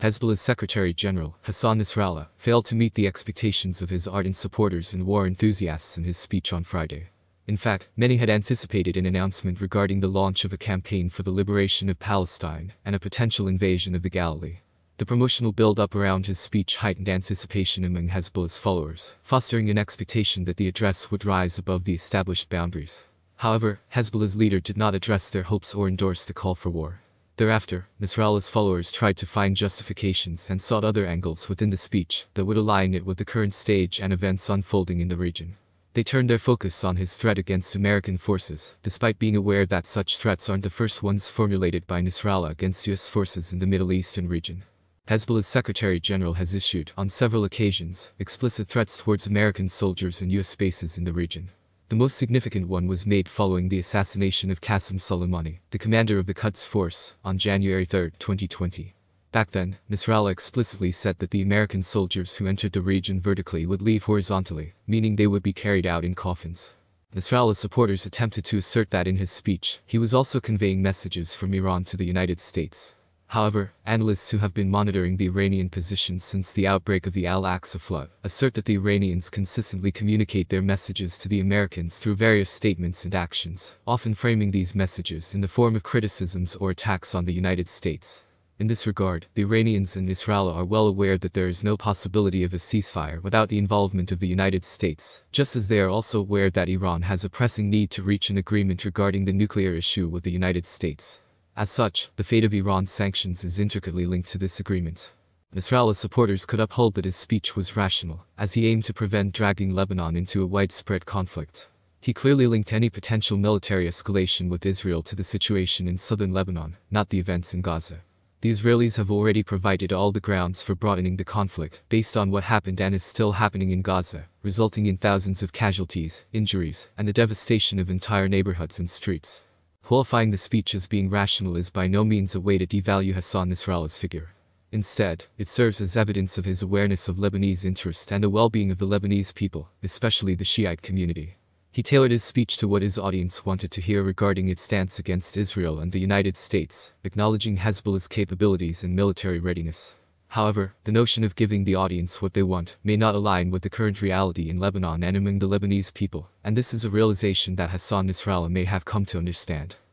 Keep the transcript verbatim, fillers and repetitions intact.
Hezbollah's Secretary-General, Hassan Nasrallah, failed to meet the expectations of his ardent supporters and war enthusiasts in his speech on Friday. In fact, many had anticipated an announcement regarding the launch of a campaign for the liberation of Palestine and a potential invasion of the Galilee. The promotional build-up around his speech heightened anticipation among Hezbollah's followers, fostering an expectation that the address would rise above the established boundaries. However, Hezbollah's leader did not address their hopes or endorse the call for war. Thereafter, Nasrallah's followers tried to find justifications and sought other angles within the speech that would align it with the current stage and events unfolding in the region. They turned their focus on his threat against American forces, despite being aware that such threats aren't the first ones formulated by Nasrallah against U S forces in the Middle Eastern region. Hezbollah's Secretary-General has issued, on several occasions, explicit threats towards American soldiers and U S bases in the region. The most significant one was made following the assassination of Qasem Soleimani, the commander of the Quds Force, on January third, twenty twenty. Back then, Nasrallah explicitly said that the American soldiers who entered the region vertically would leave horizontally, meaning they would be carried out in coffins. Nasrallah's supporters attempted to assert that in his speech, he was also conveying messages from Iran to the United States. However, analysts who have been monitoring the Iranian position since the outbreak of the Al-Aqsa flood assert that the Iranians consistently communicate their messages to the Americans through various statements and actions, often framing these messages in the form of criticisms or attacks on the United States. In this regard, the Iranians and Nasrallah are well aware that there is no possibility of a ceasefire without the involvement of the United States, just as they are also aware that Iran has a pressing need to reach an agreement regarding the nuclear issue with the United States. As such, the fate of Iran's sanctions is intricately linked to this agreement. Nasrallah's supporters could uphold that his speech was rational, as he aimed to prevent dragging Lebanon into a widespread conflict. He clearly linked any potential military escalation with Israel to the situation in southern Lebanon, not the events in Gaza. The Israelis have already provided all the grounds for broadening the conflict, based on what happened and is still happening in Gaza, resulting in thousands of casualties, injuries, and the devastation of entire neighborhoods and streets. Qualifying the speech as being rational is by no means a way to devalue Hassan Nasrallah's figure. Instead, it serves as evidence of his awareness of Lebanese interest and the well-being of the Lebanese people, especially the Shiite community. He tailored his speech to what his audience wanted to hear regarding its stance against Israel and the United States, acknowledging Hezbollah's capabilities and military readiness. However, the notion of giving the audience what they want may not align with the current reality in Lebanon and among the Lebanese people, and this is a realization that Hassan Nasrallah may have come to understand.